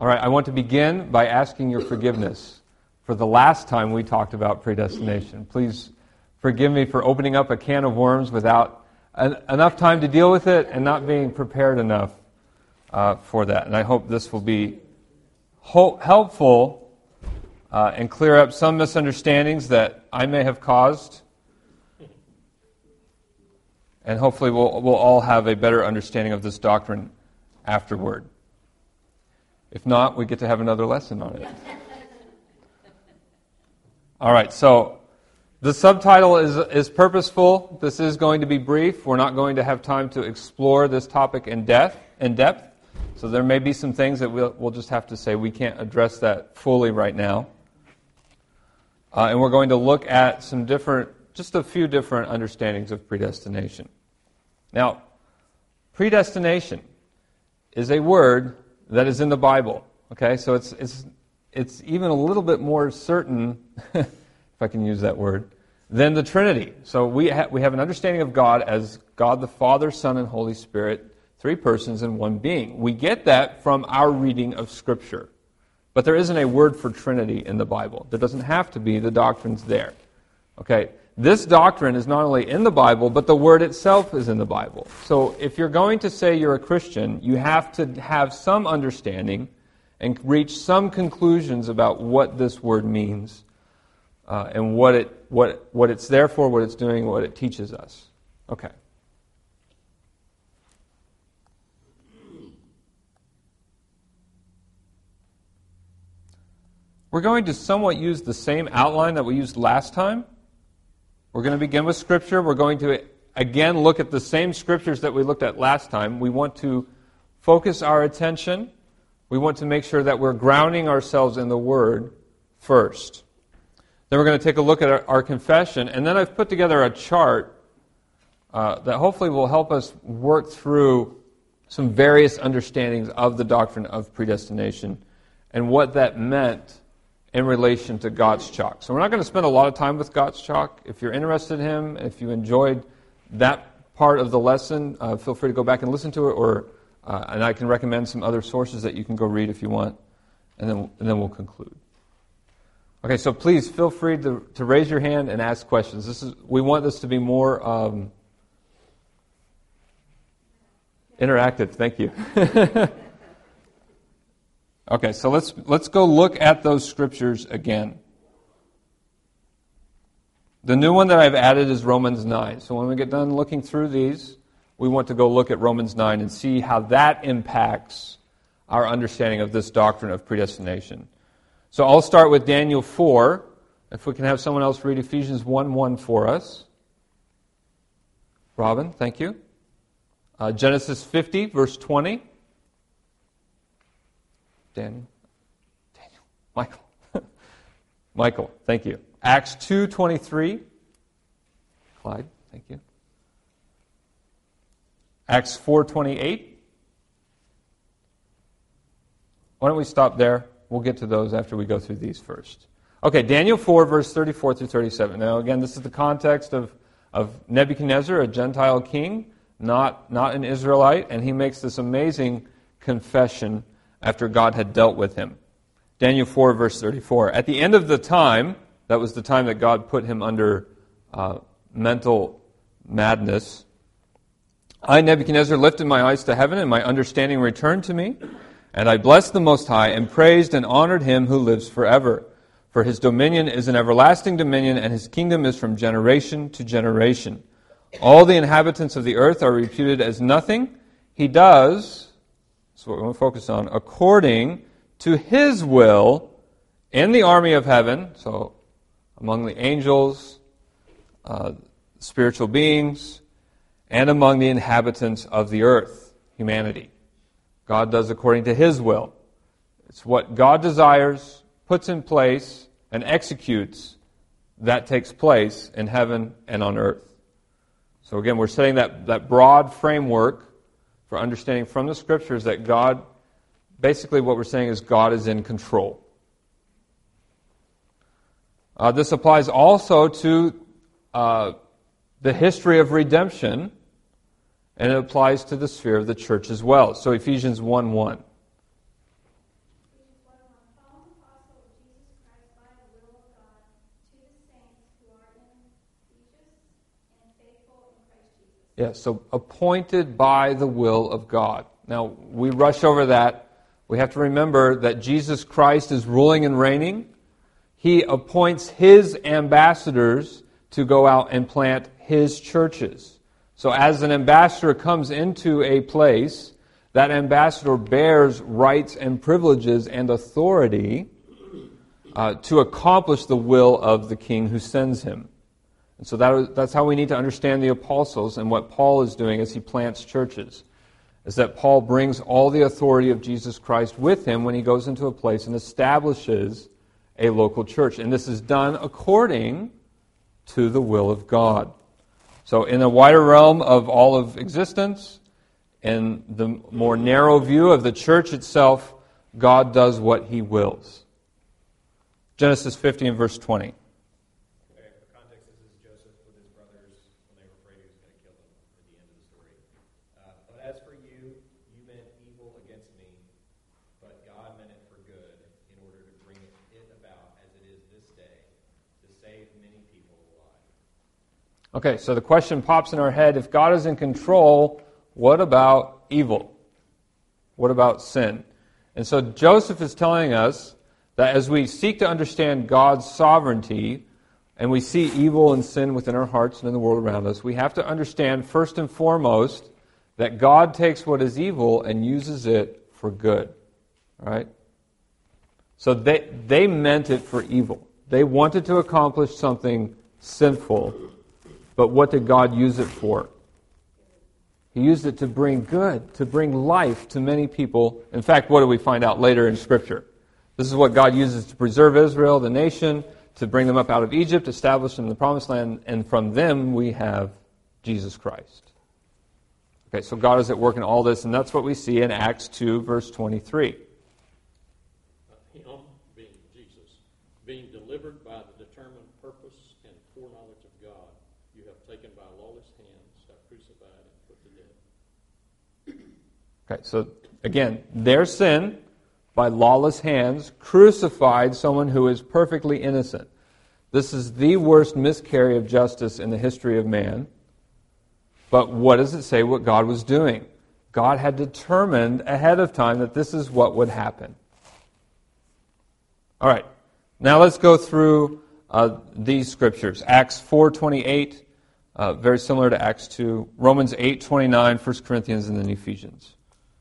All right, I want to begin by asking your forgiveness for the last time we talked about predestination. Please forgive me for opening up a can of worms without enough time to deal with it and not being prepared enough for that. And I hope this will be helpful and clear up some misunderstandings that I may have caused. And hopefully we'll all have a better understanding of this doctrine afterward. If not, we get to have another lesson on it. All right, so the subtitle is purposeful. This is going to be brief. We're not going to have time to explore this topic in depth. So there may be some things that we'll just have to say we can't address that fully right now. And we're going to look at just a few different understandings of predestination. Now, predestination is a word that is in the Bible. Okay, so it's even a little bit more certain, if I can use that word, than the Trinity. So we have an understanding of God as God the Father, Son, and Holy Spirit, three persons in one being. We get that from our reading of Scripture. But there isn't a word for Trinity in the Bible. There doesn't have to be. The doctrine's there. Okay, this doctrine is not only in the Bible, but the word itself is in the Bible. So if you're going to say you're a Christian, you have to have some understanding and reach some conclusions about what this word means and what it's there for, what it's doing, what it teaches us. Okay. We're going to somewhat use the same outline that we used last time. We're going to begin with Scripture. We're going to, again, look at the same Scriptures that we looked at last time. We want to focus our attention. We want to make sure that we're grounding ourselves in the Word first. Then we're going to take a look at our confession. And then I've put together a chart that hopefully will help us work through some various understandings of the doctrine of predestination and what that meant in relation to God's chalk. So we're not going to spend a lot of time with God's chalk. If you're interested in him, if you enjoyed that part of the lesson, feel free to go back and listen to it, and I can recommend some other sources that you can go read if you want, and then we'll conclude. Okay, so please feel free to raise your hand and ask questions. We want this to be more interactive. Thank you. Okay, so let's go look at those scriptures again. The new one that I've added is Romans 9. So when we get done looking through these, we want to go look at Romans 9 and see how that impacts our understanding of this doctrine of predestination. So I'll start with Daniel 4. If we can have someone else read Ephesians 1:1 for us. Robin, thank you. Genesis 50, verse 20. Daniel, Michael. Michael, thank you. Acts 2:23. Clyde, thank you. Acts 4:28. Why don't we stop there? We'll get to those after we go through these first. Okay, Daniel 4, verse 34 through 37. Now, again, this is the context of Nebuchadnezzar, a Gentile king, not an Israelite, and he makes this amazing confession after God had dealt with him. Daniel 4, verse 34. At the end of the time, that was the time that God put him under mental madness, I, Nebuchadnezzar, lifted my eyes to heaven, and my understanding returned to me, and I blessed the Most High, and praised and honored him who lives forever. For his dominion is an everlasting dominion, and his kingdom is from generation to generation. All the inhabitants of the earth are reputed as nothing. He does, that's what we want to focus on, according to his will in the army of heaven, so among the angels, spiritual beings, and among the inhabitants of the earth, humanity. God does according to his will. It's what God desires, puts in place, and executes that takes place in heaven and on earth. So again, we're setting that broad framework for understanding from the Scriptures that God, basically what we're saying is God is in control. This applies also to the history of redemption, and it applies to the sphere of the church as well. So Ephesians 1:1. Yeah, so appointed by the will of God. Now, we rush over that. We have to remember that Jesus Christ is ruling and reigning. He appoints His ambassadors to go out and plant His churches. So as an ambassador comes into a place, that ambassador bears rights and privileges and authority to accomplish the will of the king who sends him. And so that's how we need to understand the apostles and what Paul is doing as he plants churches, is that Paul brings all the authority of Jesus Christ with him when he goes into a place and establishes a local church. And this is done according to the will of God. So in the wider realm of all of existence, in the more narrow view of the church itself, God does what He wills. Genesis 50 and verse 20. Okay, for context, this is Joseph with his brothers when they were afraid he was going to kill them at the end of the story. But as for you, you meant evil against me, but God meant it for good in order to bring it about as it is this day, to save many people alive. Okay, so the question pops in our head, if God is in control, what about evil? What about sin? And so Joseph is telling us that as we seek to understand God's sovereignty, and we see evil and sin within our hearts and in the world around us, we have to understand first and foremost that God takes what is evil and uses it for good. All right? So they meant it for evil. They wanted to accomplish something sinful, but what did God use it for? He used it to bring good, to bring life to many people. In fact, what do we find out later in Scripture? This is what God uses to preserve Israel, the nation, to bring them up out of Egypt, establish them in the Promised Land, and from them we have Jesus Christ. Okay, so God is at work in all this, and that's what we see in Acts 2, verse 23. Him, being Jesus, being delivered by the determined purpose and foreknowledge of God, you have taken by lawless hands, have crucified and put to death. Okay, so again, their sin, by lawless hands, crucified someone who is perfectly innocent. This is the worst miscarry of justice in the history of man. But what does it say what God was doing? God had determined ahead of time that this is what would happen. All right, now let's go through these scriptures. Acts 4:28, very similar to Acts 2. Romans 8:29, 1 Corinthians, and then Ephesians.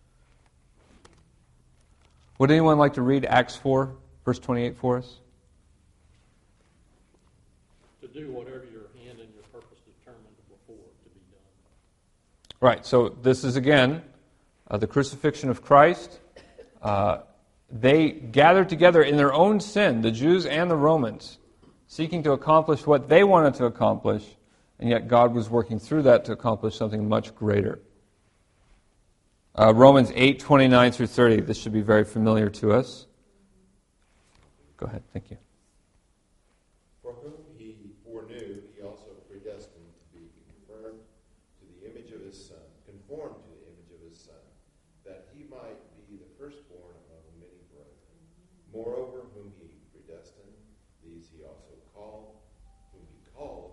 Would anyone like to read Acts 4, verse 28 for us? To do whatever your hand and your purpose determined before to be done. Right, so this is again the crucifixion of Christ. They gathered together in their own sin, the Jews and the Romans, seeking to accomplish what they wanted to accomplish, and yet God was working through that to accomplish something much greater. Romans 8:29 through 30. This should be very familiar to us. Go ahead. Thank you. For whom He foreknew, He also predestined to be conformed to the image of His Son, that He might be the firstborn among many brethren. Moreover, whom He predestined, these He also called. Whom He called,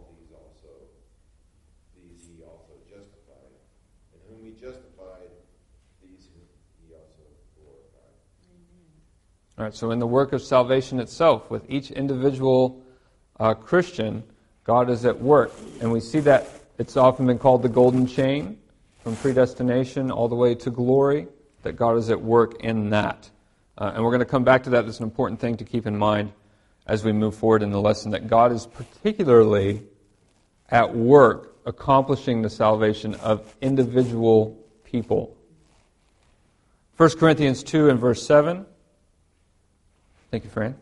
these He also justified. And whom He justified, these He also glorified. All right, so in the work of salvation itself, with each individual Christian, God is at work. And we see that it's often been called the golden chain, from predestination all the way to glory, that God is at work in that. And we're going to come back to that. It's an important thing to keep in mind as we move forward in the lesson, that God is particularly at work accomplishing the salvation of individual people. 1 Corinthians 2 and verse 7. Thank you, Fran.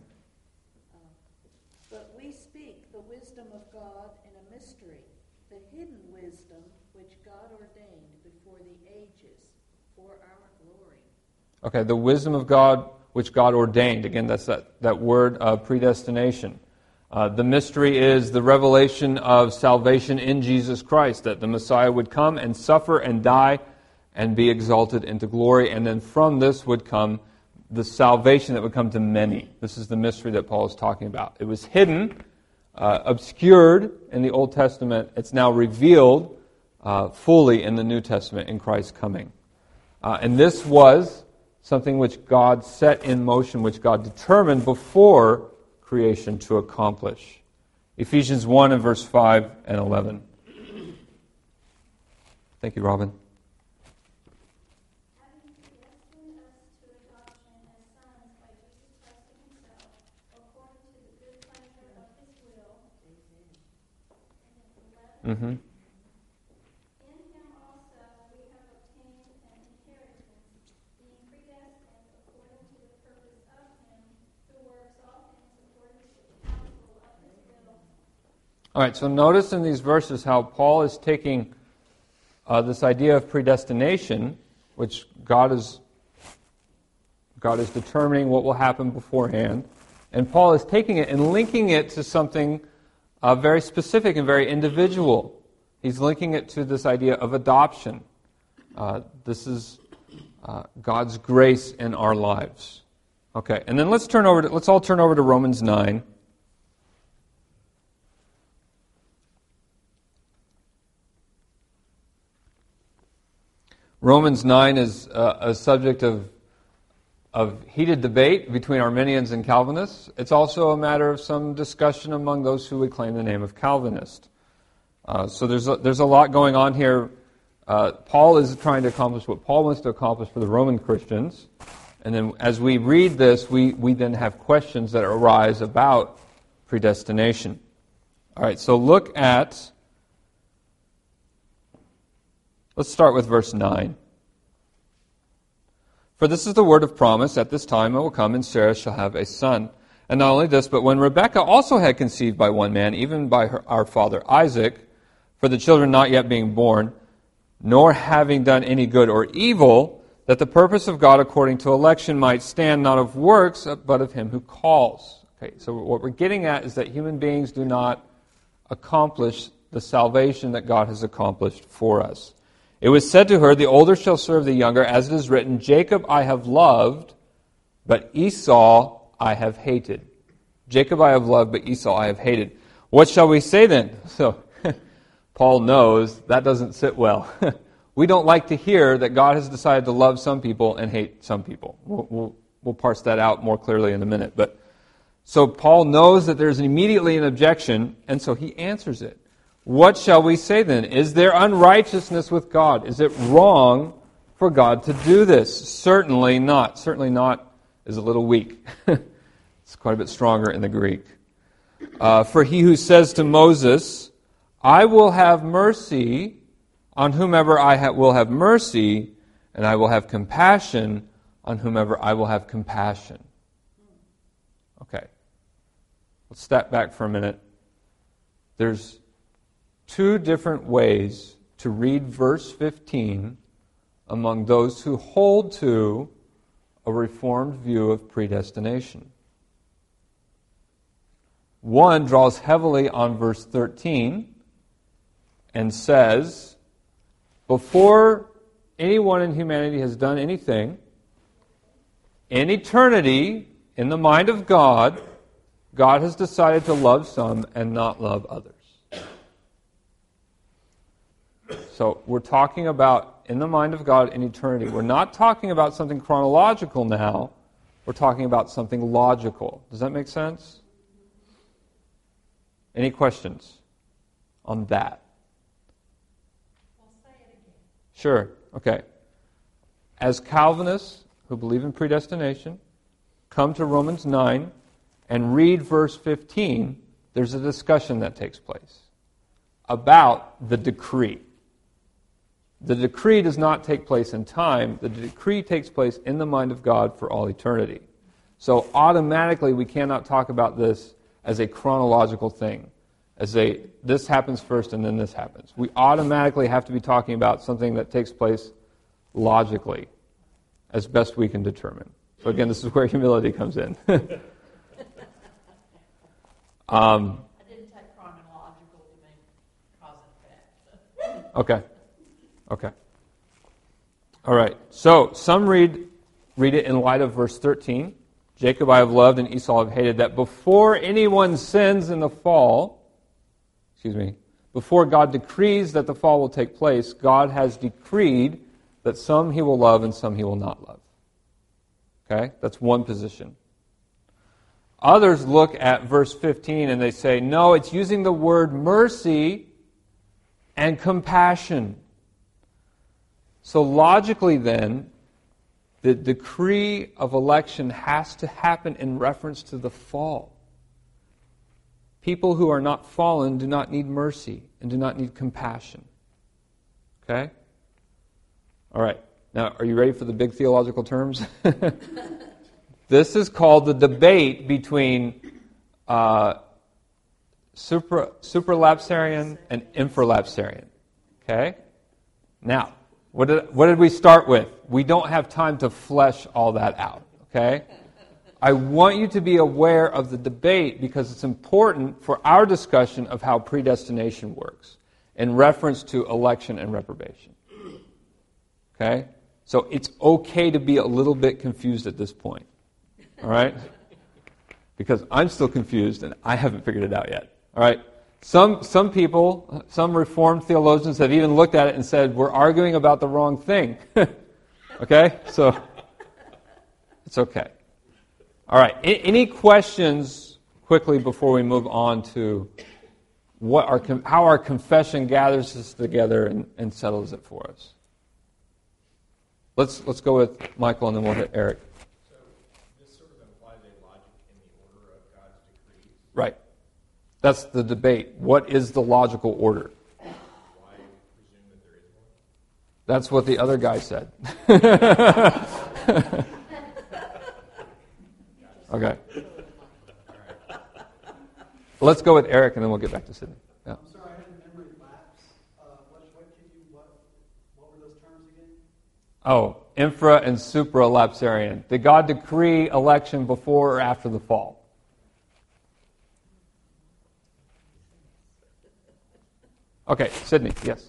But we speak the wisdom of God in a mystery, the hidden wisdom which God ordained before the ages for our glory. Okay, the wisdom of God which God ordained. Again, that's that word predestination. The mystery is the revelation of salvation in Jesus Christ, that the Messiah would come and suffer and die and be exalted into glory, and then from this would come the salvation that would come to many. This is the mystery that Paul is talking about. It was hidden, obscured in the Old Testament. It's now revealed fully in the New Testament in Christ's coming. And this was something which God set in motion, which God determined before creation to accomplish. Ephesians 1 and verse 5 and 11. Thank you, Robin. Mm-hmm. In him also we have obtained an inheritance, being predestined according to the purpose of him who works all things according to the counsel of his will. All right, so notice in these verses how Paul is taking this idea of predestination, which God is determining what will happen beforehand, and Paul is taking it and linking it to something very specific and very individual. He's linking it to this idea of adoption. This is God's grace in our lives. Okay, and then let's all turn over to Romans 9. Romans 9 is a subject of heated debate between Arminians and Calvinists. It's also a matter of some discussion among those who would claim the name of Calvinist. So there's a lot going on here. Paul is trying to accomplish what Paul wants to accomplish for the Roman Christians. And then as we read this, we then have questions that arise about predestination. All right, so let's start with verse 9. For this is the word of promise, at this time I will come, and Sarah shall have a son. And not only this, but when Rebekah also had conceived by one man, even by our father Isaac, for the children not yet being born, nor having done any good or evil, that the purpose of God according to election might stand not of works, but of him who calls. Okay, so what we're getting at is that human beings do not accomplish the salvation that God has accomplished for us. It was said to her, the older shall serve the younger, as it is written, Jacob I have loved, but Esau I have hated. Jacob I have loved, but Esau I have hated. What shall we say then? So, Paul knows that doesn't sit well. We don't like to hear that God has decided to love some people and hate some people. We'll parse that out more clearly in a minute. But so Paul knows that there's immediately an objection, and so he answers it. What shall we say then? Is there unrighteousness with God? Is it wrong for God to do this? Certainly not. Certainly not is a little weak. It's quite a bit stronger in the Greek. For he who says to Moses, I will have mercy on whomever I will have mercy, and I will have compassion on whomever I will have compassion. Okay. Let's step back for a minute. There's two different ways to read verse 15 among those who hold to a reformed view of predestination. One draws heavily on verse 13 and says, before anyone in humanity has done anything, in eternity, in the mind of God, God has decided to love some and not love others. So we're talking about in the mind of God in eternity. We're not talking about something chronological now. We're talking about something logical. Does that make sense? Any questions on that? I'll say it again. Sure. Okay. As Calvinists who believe in predestination come to Romans 9 and read verse 15, there's a discussion that takes place about the decree. The decree does not take place in time. The decree takes place in the mind of God for all eternity. So automatically we cannot talk about this as a chronological thing, this happens first and then this happens. We automatically have to be talking about something that takes place logically, as best we can determine. So again, this is where humility comes in. I didn't take chronological to mean cause and effect. Okay. All right. So some read it in light of verse 13. Jacob I have loved and Esau I have hated, that before anyone sins in the fall, before God decrees that the fall will take place, God has decreed that some he will love and some he will not love. Okay? That's one position. Others look at verse 15 and they say, no, it's using the word mercy and compassion. So logically then, the decree of election has to happen in reference to the fall. People who are not fallen do not need mercy and do not need compassion. Okay? All right. Now, are you ready for the big theological terms? This is called the debate between supralapsarian and infralapsarian. Okay? Now, what did we start with? We don't have time to flesh all that out. Okay? I want you to be aware of the debate because it's important for our discussion of how predestination works in reference to election and reprobation. Okay? So it's okay to be a little bit confused at this point. All right? Because I'm still confused and I haven't figured it out yet. All right? Some people, some Reformed theologians have even looked at it and said, we're arguing about the wrong thing. Okay? So, it's okay. All right. Any questions quickly before we move on to how our confession gathers this together and settles it for us? Let's go with Michael and then we'll hit Eric. So this sort of implies a logic in the order of God's decrees. Right. That's the debate. What is the logical order? Why presume that there is one? That's what the other guy said. Okay. Let's go with Eric and then we'll get back to Sydney. Yeah. I'm sorry, I had a memory lapse. What were those terms again? Oh, infra and supralapsarian. Did God decree election before or after the fall? Okay, Sydney, yes.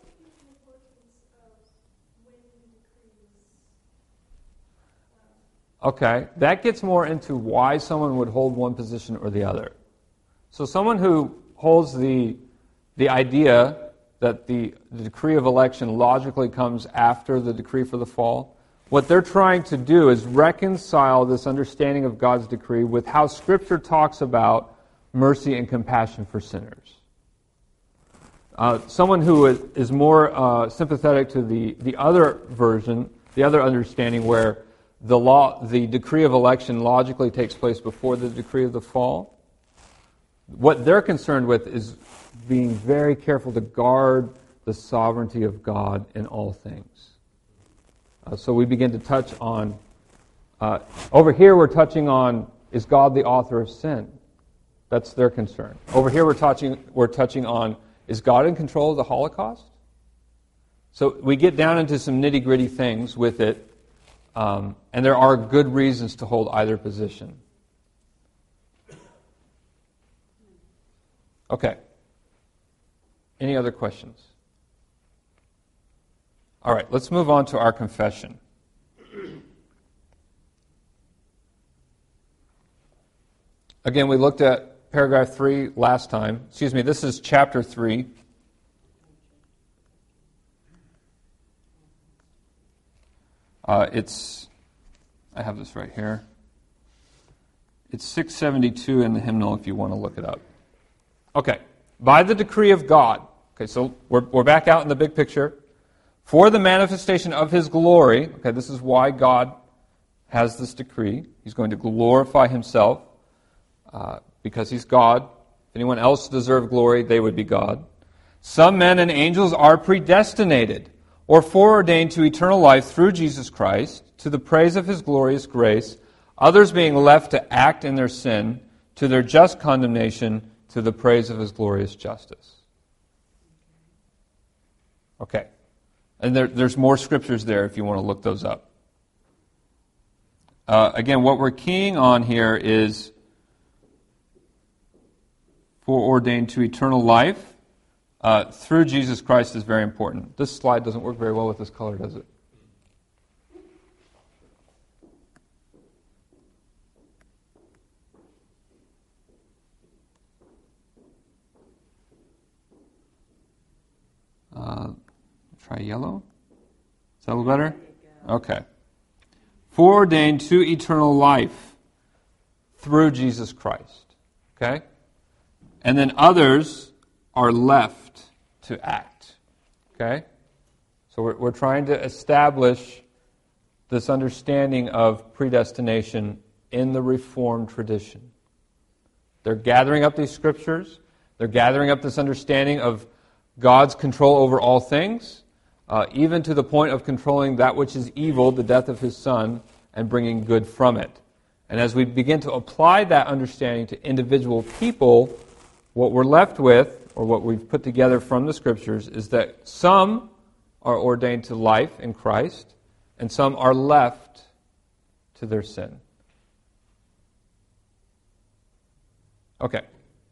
Okay, that gets more into why someone would hold one position or the other. So someone who holds the idea that the decree of election logically comes after the decree for the fall, what they're trying to do is reconcile this understanding of God's decree with how Scripture talks about mercy and compassion for sinners. Someone who is more sympathetic to the other version, the other understanding where the decree of election logically takes place before the decree of the fall, what they're concerned with is being very careful to guard the sovereignty of God in all things. So we begin to touch on, over here we're touching on, is God the author of sin? That's their concern. Over here we're touching on, is God in control of the Holocaust? So we get down into some nitty-gritty things with it, and there are good reasons to hold either position. Okay. Any other questions? All right, let's move on to our confession. Again, we looked at paragraph 3 last time. Excuse me, this is chapter 3. I have this right here. It's 672 in the hymnal if you want to look it up. Okay, by the decree of God. Okay, so we're back out in the big picture. For the manifestation of His glory, okay, this is why God has this decree. He's going to glorify Himself because He's God. If anyone else deserved glory, they would be God. Some men and angels are predestinated or foreordained to eternal life through Jesus Christ, to the praise of His glorious grace, others being left to act in their sin, to their just condemnation, to the praise of His glorious justice. Okay. And there's more scriptures there if you want to look those up. Again, what we're keying on here is foreordained to eternal life through Jesus Christ is very important. This slide doesn't work very well with this color, does it? Try yellow. Is that a little better? Okay. Foreordained to eternal life through Jesus Christ. Okay? And then others are left to act. Okay? So we're trying to establish this understanding of predestination in the Reformed tradition. They're gathering up these scriptures. They're gathering up this understanding of God's control over all things, even to the point of controlling that which is evil, the death of His Son, and bringing good from it. And as we begin to apply that understanding to individual people, what we're left with, or what we've put together from the scriptures, is that some are ordained to life in Christ, and some are left to their sin. Okay.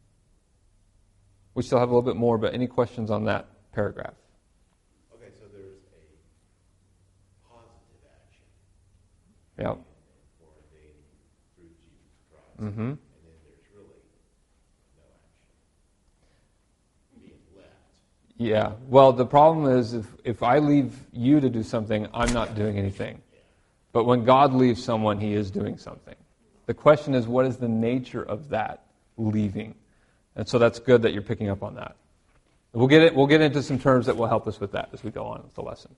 We still have a little bit more, but any questions on that paragraph? Okay, so there's a positive action. Yeah. For ordaining through Jesus Christ. Mm-hmm. And then there's really no action being left. Yeah. Well, the problem is if I leave you to do something, I'm not doing anything. But when God leaves someone, He is doing something. The question is, what is the nature of that leaving? And so that's good that you're picking up on that. We'll get into some terms that will help us with that as we go on with the lesson.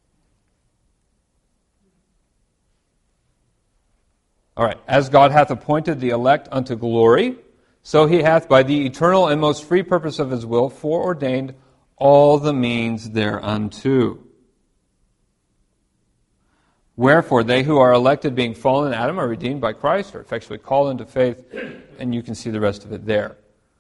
All right. As God hath appointed the elect unto glory, so He hath by the eternal and most free purpose of His will foreordained all the means thereunto. Wherefore, they who are elected, being fallen in Adam, are redeemed by Christ, are effectually called into faith, and you can see the rest of it there.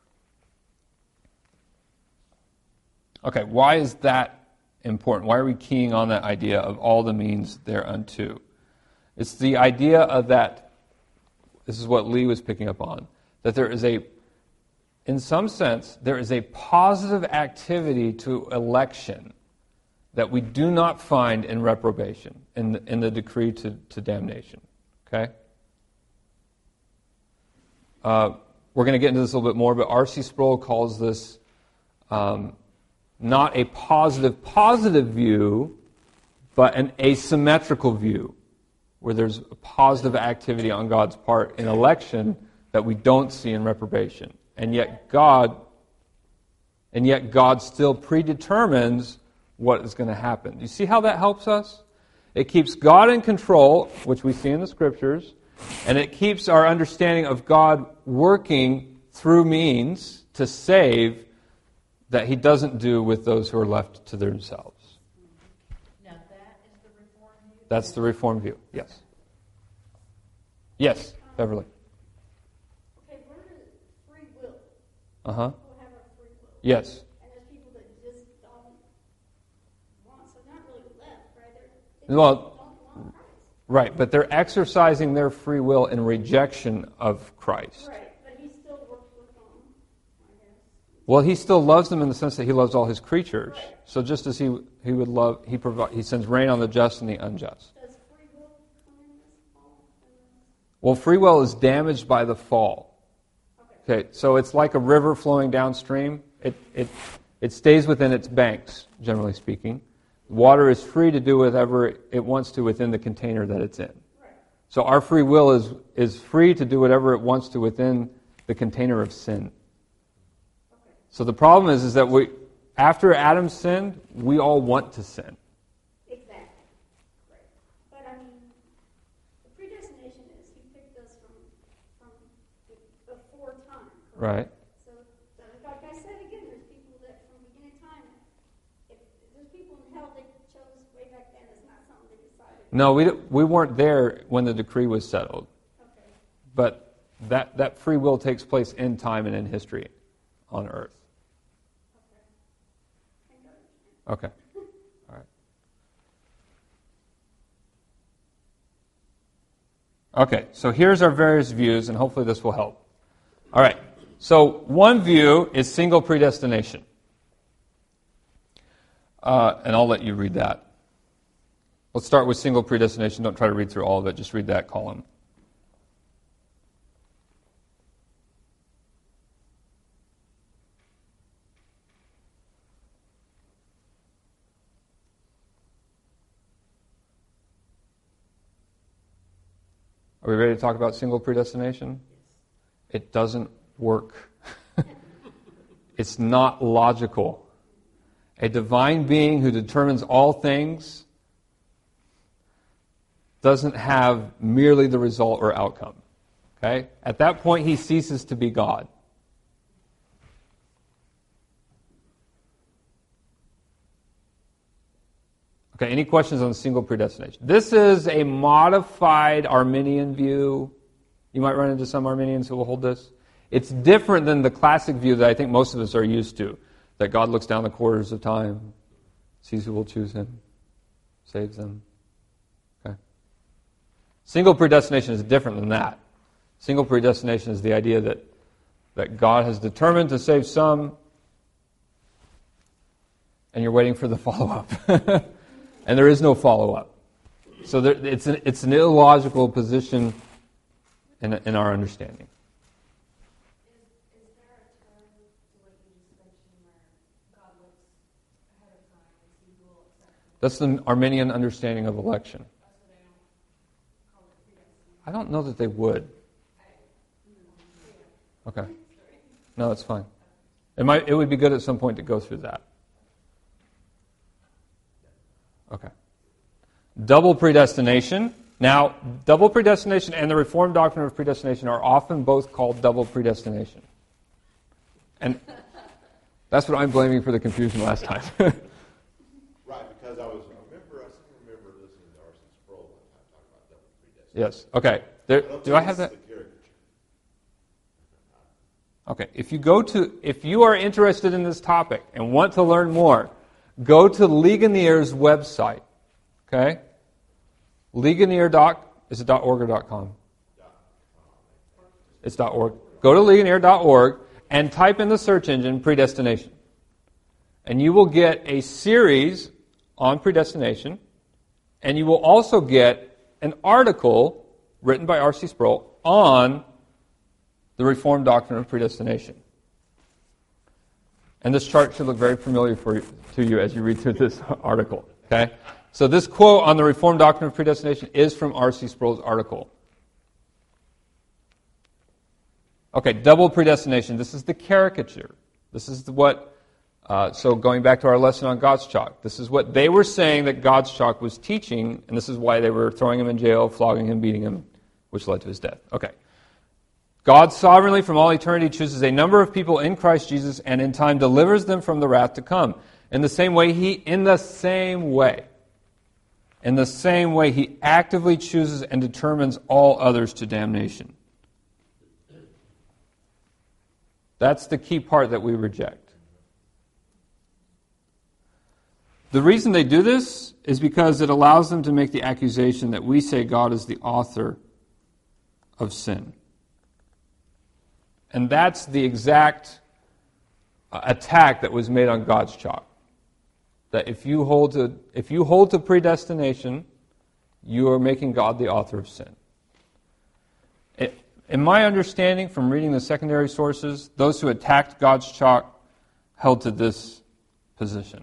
Okay, why is that important? Why are we keying on that idea of all the means thereunto? It's the idea of that, this is what Lee was picking up on, that there is in some sense, there is a positive activity to election that we do not find in reprobation, in the decree to damnation. Okay? We're going to get into this a little bit more, but R.C. Sproul calls this not a positive view, but an asymmetrical view, where there's a positive activity on God's part in election that we don't see in reprobation. And yet God still predetermines what is going to happen. You see how that helps us? It keeps God in control, which we see in the Scriptures, and it keeps our understanding of God working through means to save that He doesn't do with those who are left to themselves. Now that is the Reformed view? That's the Reformed view, yes. Yes, Beverly. Okay, where does free will? Uh-huh. People have a free will. Yes. And there's people that just don't want, so not really left, right? Well, Don't want Christ. right, but they're exercising their free will in rejection of Christ. Right, but He still works with them, I guess. Well, He still loves them in the sense that He loves all His creatures. Right. So just as He would love, He sends rain on the just and the unjust. Does free will come in this fall? Well, free will is damaged by the fall. Okay, so it's like a river flowing downstream. It stays within its banks, generally speaking. Water is free to do whatever it wants to within the container that it's in. Right. So our free will is free to do whatever it wants to within the container of sin. Okay. So the problem is that after Adam sinned, we all want to sin. Exactly. Right. But I mean, the predestination is He picked us from before time. Correct? Right. So, like I said again, there's people that from beginning of time, if there's people in hell they chose way back then, it's not something they decided. No, we weren't there when the decree was settled. Okay. But that free will takes place in time and in history on earth. Okay. I think I understand. Okay. All right. Okay, so here's our various views, and hopefully this will help. All right, so one view is single predestination. And I'll let you read that. Let's start with single predestination. Don't try to read through all of it. Just read that column. Are we ready to talk about single predestination? It doesn't work. It's not logical. A divine being who determines all things doesn't have merely the result or outcome. Okay? At that point, he ceases to be God. Okay, any questions on single predestination? This is a modified Arminian view. You might run into some Arminians who will hold this. It's different than the classic view that I think most of us are used to, that God looks down the corridors of time, sees who will choose him, saves them. Okay. Single predestination is different than that. Single predestination is the idea that God has determined to save some, and you're waiting for the follow-up. And there is no follow-up. So it's an illogical position in our understanding. Is there a term to what you just mentioned where God looks ahead of time and sees who will accept him? That's the Arminian understanding of election. That's what they don't call it predestination. I don't know that they would. Okay. No, that's fine. It would be good at some point to go through that. Okay. Double predestination. Now, double predestination and the Reformed doctrine of predestination are often both called double predestination. And that's what I'm blaming for the confusion last time. Right, because I still remember listening to R.C. Sproul one time talking about double predestination. Yes. Okay. Do I have that? The caricature. Okay. If you are interested in this topic and want to learn more, go to Ligonier's website. Okay? Ligonier is it .org or .com? It's .org. Go to Ligonier.org and type in the search engine predestination. And you will get a series on predestination, and you will also get an article written by R.C. Sproul on the Reformed doctrine of predestination. And this chart should look very familiar to you as you read through this article. Okay? So this quote on the Reformed doctrine of predestination is from R.C. Sproul's article. Okay, double predestination. This is the caricature. This is so going back to our lesson on Gottschalk, this is what they were saying that Gottschalk was teaching, and this is why they were throwing him in jail, flogging him, beating him, which led to his death. Okay. God sovereignly from all eternity chooses a number of people in Christ Jesus and in time delivers them from the wrath to come. In the same way, he actively chooses and determines all others to damnation. That's the key part that we reject. The reason they do this is because it allows them to make the accusation that we say God is the author of sin. And that's the exact attack that was made on Gottschalk. That if you hold to predestination, you are making God the author of sin. In my understanding from reading the secondary sources, those who attacked Gottschalk held to this position.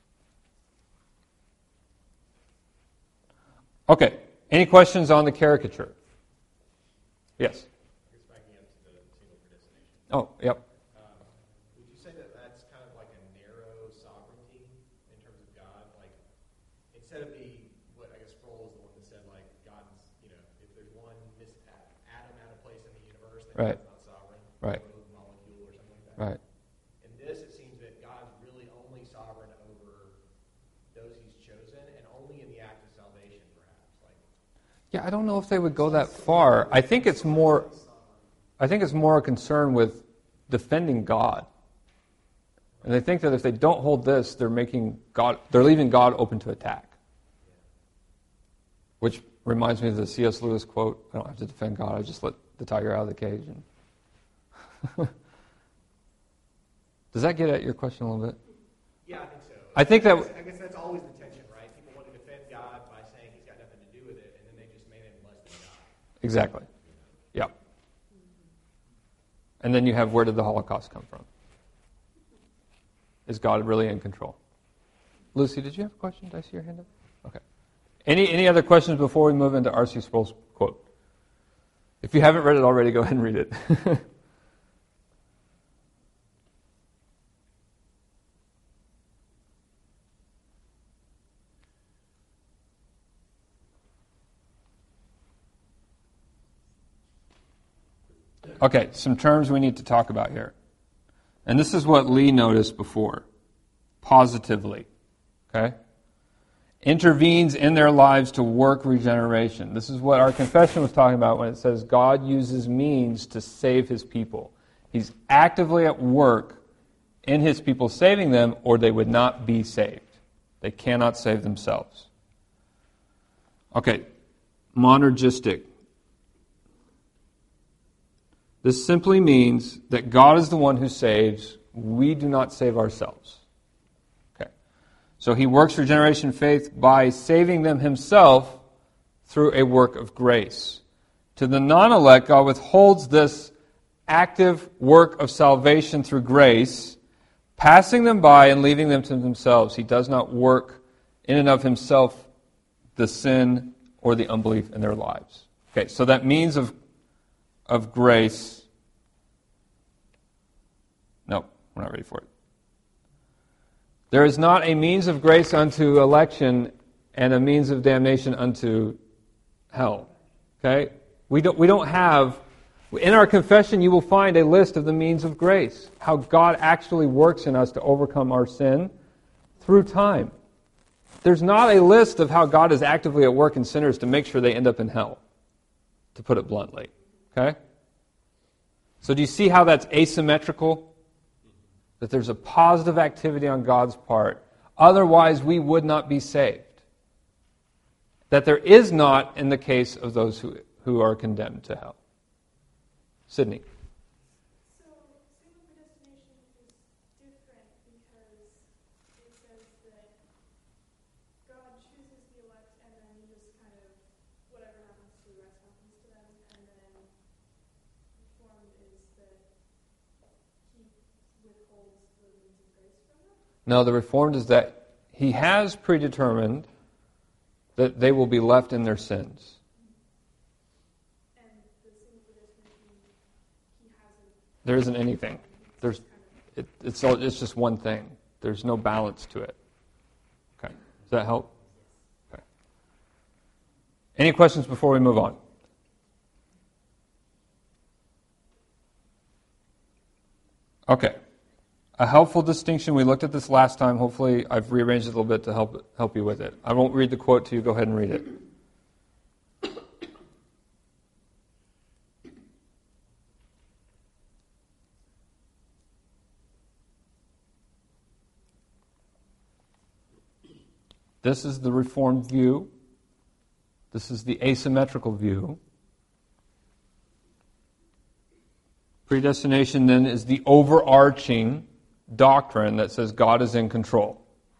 Okay, any questions on the caricature? Yes? Just backing up to the single predestination. Oh, yep. Would you say that that's kind of like a narrow sovereignty in terms of God? Like, instead of what I guess Sproul is the one that said, like, God's, if there's one atom out of place in the universe, then Right. God's not sovereign. Right. A molecule or something like that. Right. In this, it seems that God's really only sovereign over those he's chosen and only in the act of salvation, perhaps. Yeah, I don't know if they would go that far. I think it's more a concern with defending God. And they think that if they don't hold this, they're leaving God open to attack. Which reminds me of the C.S. Lewis quote, I don't have to defend God, I just let the tiger out of the cage. Does that get at your question a little bit? Yeah, I think so. I guess that's always the tension, right? People want to defend God by saying he's got nothing to do with it, and then they just made him less than God. Exactly. Yeah. And then you have, where did the Holocaust come from? Is God really in control? Lucy, did you have a question? Did I see your hand up? Okay. Any other questions before we move into R.C. Sproul's quote? If you haven't read it already, go ahead and read it. Okay, some terms we need to talk about here. And this is what Lee noticed before. Positively. Okay? Intervenes in their lives to work regeneration. This is what our confession was talking about when it says God uses means to save his people. He's actively at work in his people saving them, or they would not be saved. They cannot save themselves. Okay, monergistic. This simply means that God is the one who saves. We do not save ourselves. Okay. So he works regeneration faith by saving them himself through a work of grace. To the non-elect, God withholds this active work of salvation through grace, passing them by and leaving them to themselves. He does not work in and of himself the sin or the unbelief in their lives. Okay, so that means of grace. No, we're not ready for it. There is not a means of grace unto election and a means of damnation unto hell. Okay? We don't have, in our confession you will find a list of the means of grace, how God actually works in us to overcome our sin through time. There's not a list of how God is actively at work in sinners to make sure they end up in hell, to put it bluntly. Okay? So do you see how that's asymmetrical? That there's a positive activity on God's part. Otherwise, we would not be saved. That there is not in the case of those who are condemned to hell. Sydney. So, single predestination is different because it says that God chooses the elect and then just kind of whatever happens to the rest happens to them, and then reformed is that he withholds the means of grace from them? No, the Reformed is that he has predetermined that they will be left in their sins. And the single predestination, he hasn't. There isn't anything. It's just one thing. There's no balance to it. Okay. Does that help? Okay. Any questions before we move on? Okay. A helpful distinction. We looked at this last time. Hopefully I've rearranged it a little bit to help you with it. I won't read the quote to you. Go ahead and read it. This is the Reformed view. This is the asymmetrical view. Predestination, then, is the overarching doctrine that says God is in control.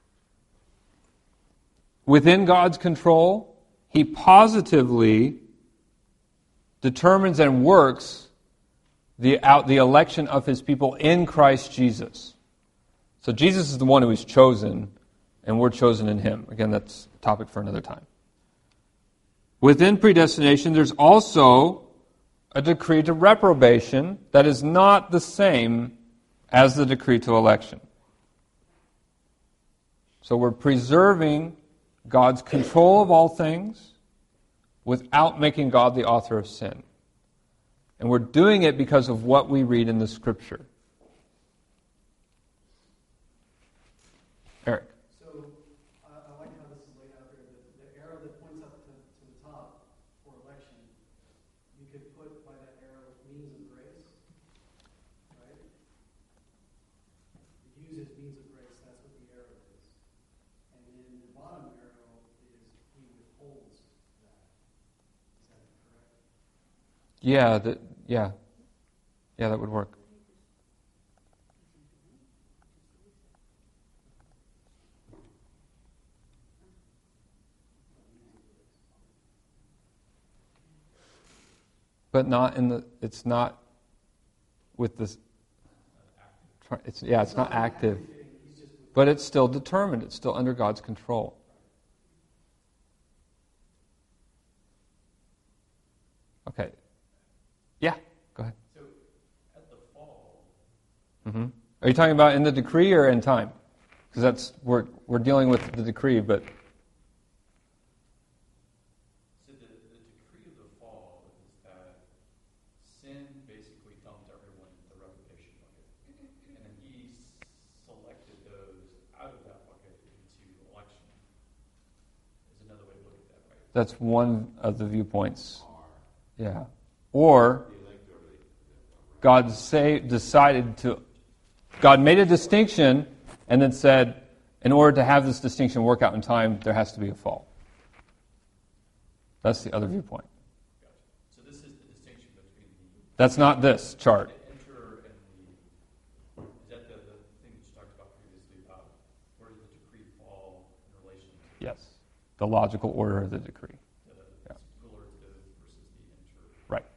Within God's control, he positively determines and works the election of his people in Christ Jesus. So Jesus is the one who is chosen, and we're chosen in him. Again, that's a topic for another time. Within predestination, there's also a decree to reprobation that is not the same as the decree to election. So we're preserving God's control of all things without making God the author of sin. And we're doing it because of what we read in the Scripture. Eric. So, I like how this is laid out there. The arrow that points up to the top for election, you could put by that arrow means of grace, right? Uses means of grace, that's what the arrow is. And then the bottom arrow is he withholds that. Is that correct? Yeah, that would work. But it's not with this, it's not active. But it's still determined. It's still under God's control. Okay. Yeah, go ahead. So, at the fall, Mm-hmm. Are you talking about in the decree or in time? Because we're dealing with the decree, but so the decree of the fall is that sin basically dumped everyone into the reprobation bucket. And then he selected those out of that bucket into election. Is another way to look at that, right? that's one of the viewpoints. Yeah. Or God made a distinction and then said, in order to have this distinction work out in time, there has to be a fall. That's the other viewpoint. Gotcha. So this is the distinction between That's not this chart. the enter and the... Is that the thing that you talked about previously about where does the decree fall in relation to Yes. The logical order of the decree. the scolaritive versus the enter? Right.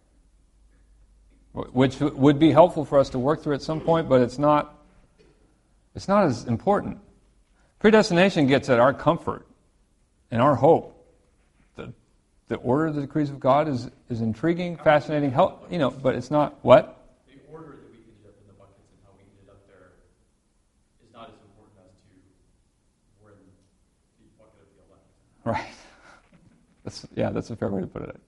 Which would be helpful for us to work through at some point, but it's not as important. Predestination gets at our comfort and our hope. The order of the decrees of God is intriguing, fascinating, but it's not what? The order that we ended up in the buckets and how we ended up there is not as important as to where in the bucket of the elect. Right. That's a fair way to put it.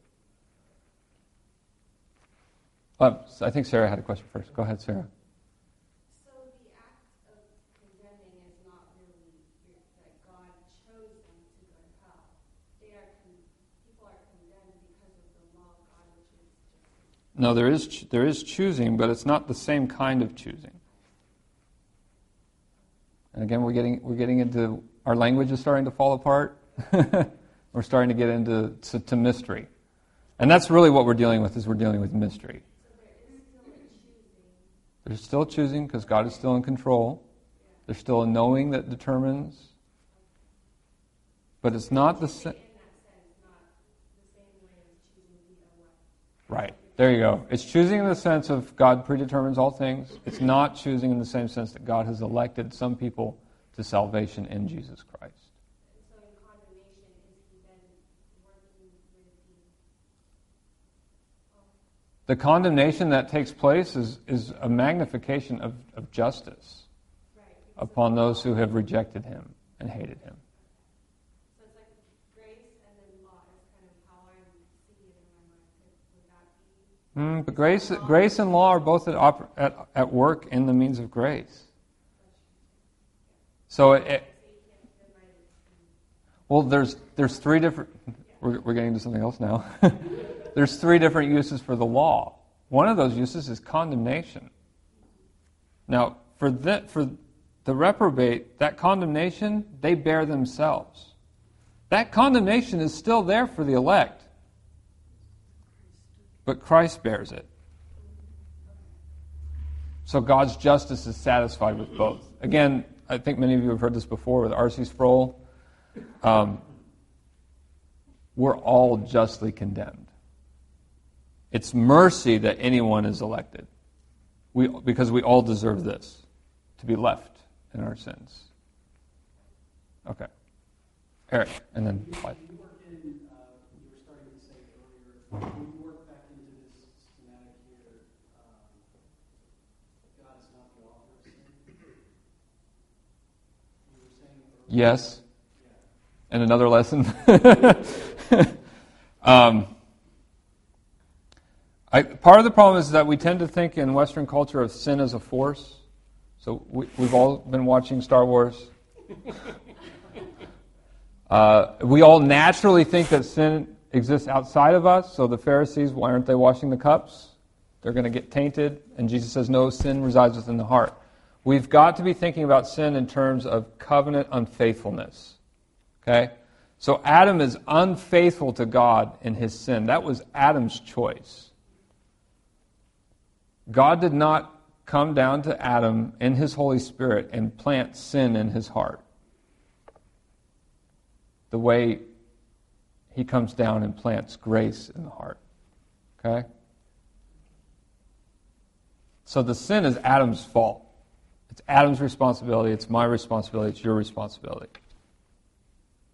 I think Sarah had a question first. Go ahead, Sarah. So the act of condemning is not really that God chose them to go to hell. People are condemned because of the law of God, which is just... No, there is choosing, but it's not the same kind of choosing. And again, we're getting into our language is starting to fall apart. We're starting to get into to mystery, and that's really what we're dealing with. Is we're dealing with mystery. There's still choosing because God is still in control. There's still a knowing that determines. But it's not the same. Right. There you go. It's choosing in the sense of God predetermines all things. It's not choosing in the same sense that God has elected some people to salvation in Jesus Christ. So in condemnation, is he then working with The condemnation that takes place is a magnification of justice upon those who have rejected him and hated him. So it's like grace and then law is kind of how I see it in my mind. Would that be? But grace and law are both at work in the means of grace. So there's three different. We're getting to something else now. There's three different uses for the law. One of those uses is condemnation. Now, for the reprobate, that condemnation, they bear themselves. That condemnation is still there for the elect, but Christ bears it. So God's justice is satisfied with both. Again, I think many of you have heard this before with R.C. Sproul. We're all justly condemned. It's mercy that anyone is elected. Because we all deserve this, to be left in our sins. Okay. Eric, and then Clyde. You were starting to say earlier, when you work back into this schematic here, God is not the author of sin. You were saying earlier. Yes. Yeah. And another lesson. Part of the problem is that we tend to think in Western culture of sin as a force. So we've all been watching Star Wars. We all naturally think that sin exists outside of us. So the Pharisees, why aren't they washing the cups? They're going to get tainted. And Jesus says, no, sin resides within the heart. We've got to be thinking about sin in terms of covenant unfaithfulness. Okay? So Adam is unfaithful to God in his sin. That was Adam's choice. God did not come down to Adam in his Holy Spirit and plant sin in his heart the way he comes down and plants grace in the heart. Okay? So the sin is Adam's fault. It's Adam's responsibility. It's my responsibility. It's your responsibility.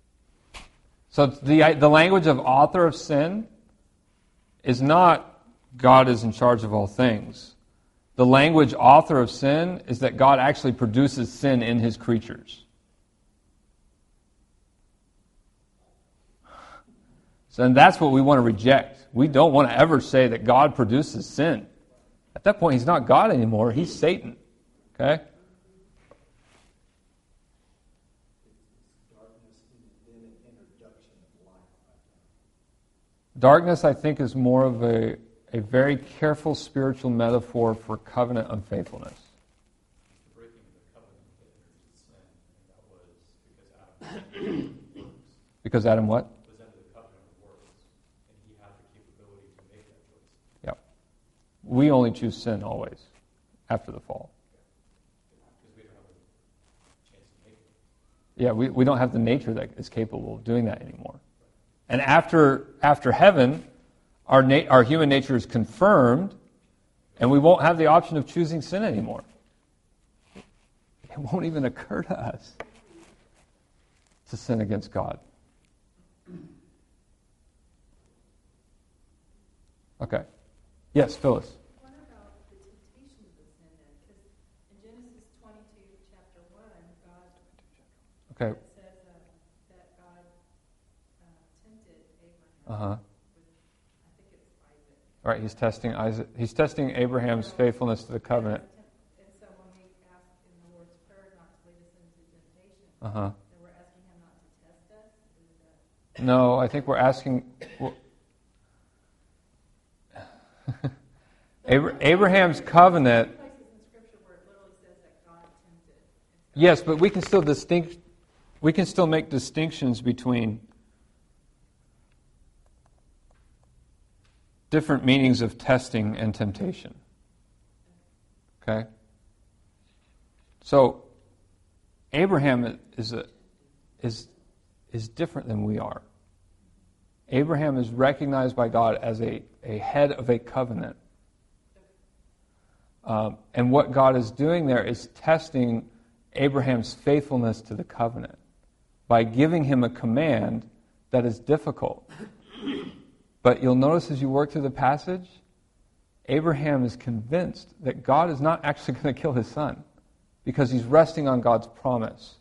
So the language of author of sin is not God is in charge of all things. The language author of sin is that God actually produces sin in his creatures. So and that's what we want to reject. We don't want to ever say that God produces sin. At that point, he's not God anymore. He's Satan. Okay? Darkness, I think, is more of a very careful spiritual metaphor for covenant unfaithfulness. The breaking of the covenant of sin, and that was Because Adam what? was under the covenant of works, and he had the capability to make that choice. Yep. We only choose sin always, after the fall. Because we don't have a chance to make it. Yeah, we don't have the nature that is capable of doing that anymore. And after heaven, our human nature is confirmed, and we won't have the option of choosing sin anymore. It won't even occur to us to sin against God. Okay. Yes, Phyllis. What about the temptation of the sin then? Because in Genesis 22, chapter 1, God Okay. says that God tempted Abraham Uh-huh. with, I think it's Isaac. All right, he's testing Isaac. He's testing Abraham's faithfulness to the covenant. And so when we ask in the Lord's Prayer not to lead us into temptation, Uh-huh. then we're asking him not to test us? Is that... No, I think we're asking... Abraham's covenant... There are places in Scripture where it literally says that God tempted. Yes, but we can still make distinctions between different meanings of testing and temptation. Okay? So Abraham is different than we are. Abraham is recognized by God as a head of a covenant. And what God is doing there is testing Abraham's faithfulness to the covenant by giving him a command that is difficult. But you'll notice as you work through the passage, Abraham is convinced that God is not actually going to kill his son because he's resting on God's promise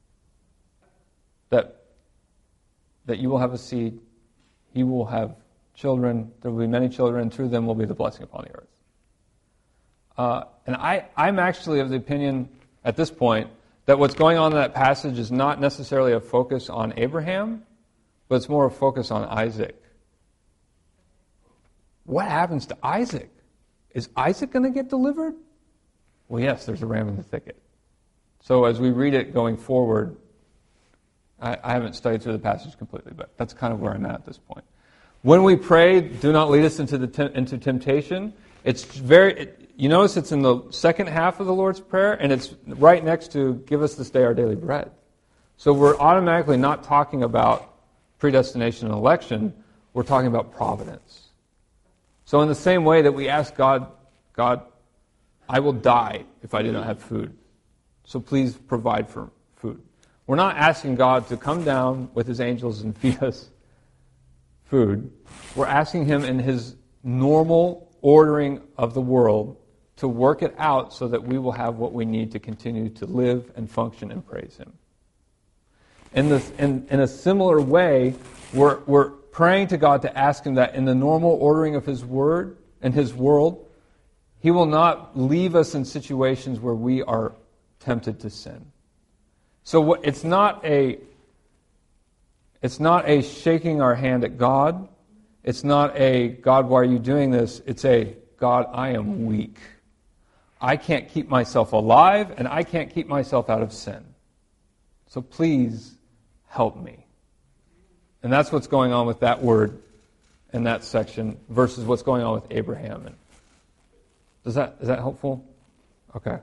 that you will have a seed, he will have children, there will be many children, and through them will be the blessing upon the earth. And I'm actually of the opinion at this point that what's going on in that passage is not necessarily a focus on Abraham, but it's more a focus on Isaac. What happens to Isaac? Is Isaac going to get delivered? Well, yes, there's a ram in the thicket. So as we read it going forward, I haven't studied through the passage completely, but that's kind of where I'm at this point. When we pray, do not lead us into temptation, you notice it's in the second half of the Lord's Prayer, and it's right next to give us this day our daily bread. So we're automatically not talking about predestination and election, we're talking about providence. So in the same way that we ask God, I will die if I do not have food, so please provide for food. We're not asking God to come down with his angels and feed us food. We're asking him in his normal ordering of the world to work it out so that we will have what we need to continue to live and function and praise him. In a similar way, we're praying to God to ask him that in the normal ordering of his word and his world, he will not leave us in situations where we are tempted to sin. So it's not a shaking our hand at God. It's not a, God, why are you doing this? It's a, God, I am weak. I can't keep myself alive, and I can't keep myself out of sin. So please help me. And that's what's going on with that word in that section versus what's going on with Abraham. Is that helpful? Okay.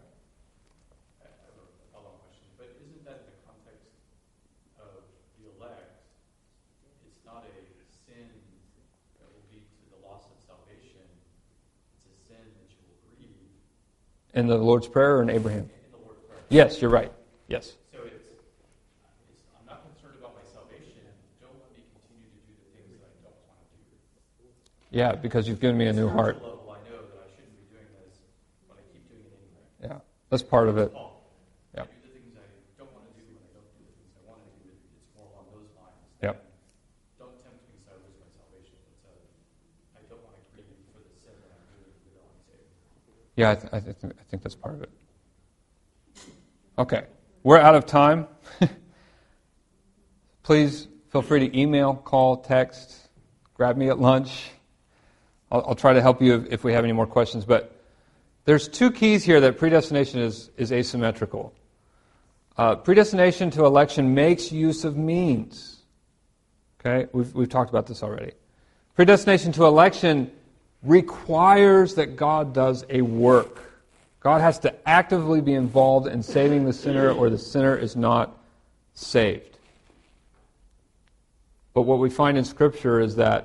In the Lord's Prayer or in Abraham? In the Lord's Prayer. Yes, you're right. Yes. So I'm not concerned about my salvation. Don't let me continue to do the things that I don't want to do. Yeah, because you've given me a new heart. Level, I know that I shouldn't be doing this, but I keep doing it anyway. Yeah, that's part of it. I do the things I don't want to do, and I don't do the things I want to do. It's more along those lines. Yep. Don't tempt me so I lose my salvation. But I don't want to grieve for the sin that I'm doing to go unsaved. Yeah, I think that's part of it. Okay, we're out of time. Please feel free to email, call, text, grab me at lunch. I'll try to help you if we have any more questions. But there's two keys here that predestination is asymmetrical. Predestination to election makes use of means. Okay, we've talked about this already. Predestination to election requires that God does a work. God has to actively be involved in saving the sinner, or the sinner is not saved. But what we find in Scripture is that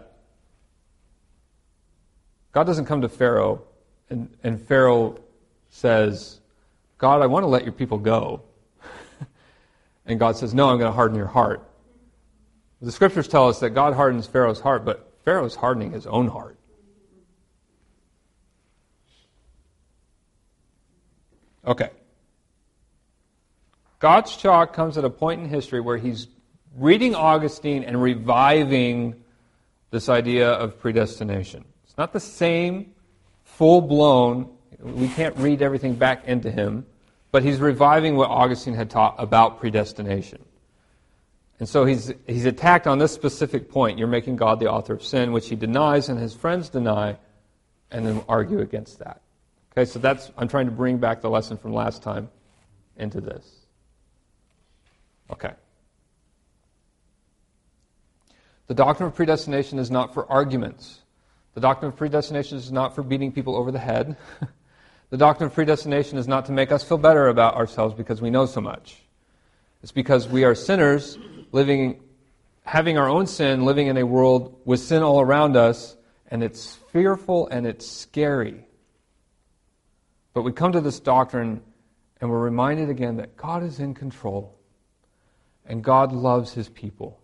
God doesn't come to Pharaoh, and Pharaoh says, God, I want to let your people go. And God says, no, I'm going to harden your heart. The Scriptures tell us that God hardens Pharaoh's heart, but Pharaoh's hardening his own heart. Okay. Gottschalk comes at a point in history where he's reading Augustine and reviving this idea of predestination. It's not the same full-blown, we can't read everything back into him, but he's reviving what Augustine had taught about predestination. And so he's attacked on this specific point. You're making God the author of sin, which he denies and his friends deny, and then argue against that. Okay, so I'm trying to bring back the lesson from last time into this. Okay. The doctrine of predestination is not for arguments. The doctrine of predestination is not for beating people over the head. The doctrine of predestination is not to make us feel better about ourselves because we know so much. It's because we are sinners having our own sin, living in a world with sin all around us, and it's fearful and it's scary. But we come to this doctrine and we're reminded again that God is in control and God loves his people.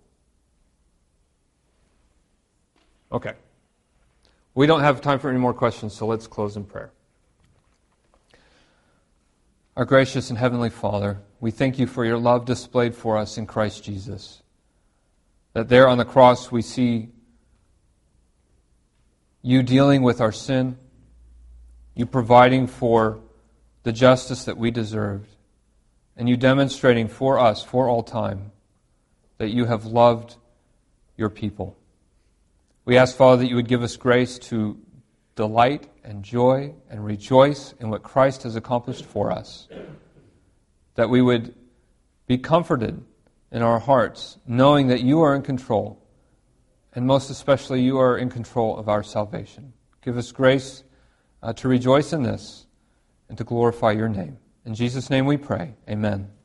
Okay. We don't have time for any more questions, so let's close in prayer. Our gracious and heavenly Father, we thank you for your love displayed for us in Christ Jesus. That there on the cross we see you dealing with our sin, you providing for the justice that we deserved, and you demonstrating for us, for all time, that you have loved your people. We ask, Father, that you would give us grace to delight and joy and rejoice in what Christ has accomplished for us. That we would be comforted in our hearts, knowing that you are in control, and most especially you are in control of our salvation. Give us grace to rejoice in this and to glorify your name. In Jesus' name we pray. Amen.